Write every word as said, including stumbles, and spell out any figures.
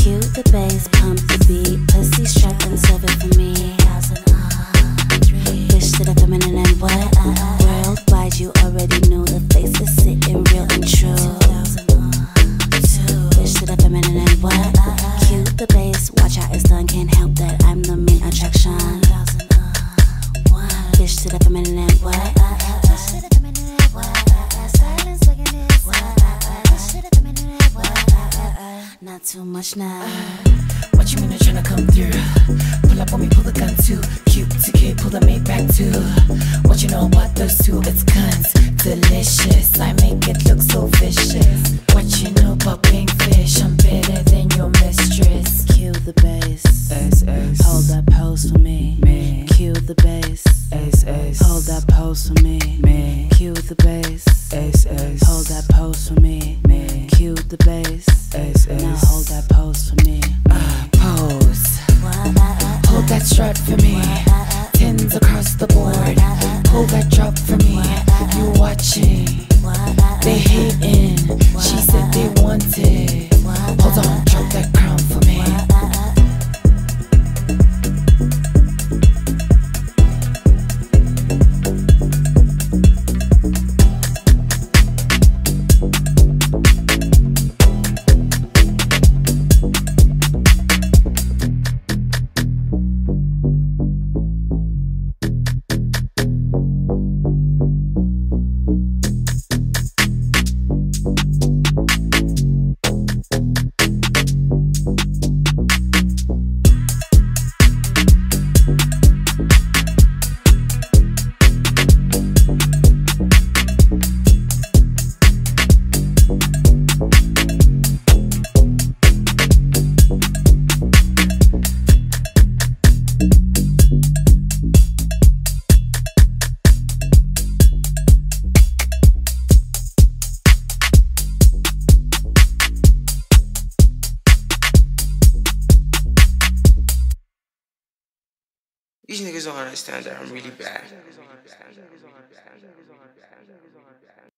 Cue the bass, pump the beat, pussy strap and serve it for me. Wish to the feminine and what? Worldwide, you already knew the face is sitting real and true. Wish to the feminine and what? Cue the bass, watch how it's done, can't help that I'm the main attraction. Wish to the feminine and what? Not too much now. What you mean they're tryna come through? Pull up on me, pull the gun too. Cute to kid, pull the mate back too. What you know about those two? It's guns, delicious. I make it look so vicious. What you know about being fish? I'm better than your mistress. Cue the bass. Ace, ace. Hold that pose for me. Me. Cue the bass. Ace, ace. Hold that pose for me. Me. Cue the bass. Ace, ace. Hold that pose for me. Me. Cue the bass. Ace, ace. Now hold that pose for me. Uh, pose. Hold that strut for me. Tens across the board. Pull that drop for me. You watching? They hating. She said they wanted. Hold on, drop that crown for me. These niggas don't understand that I'm really bad.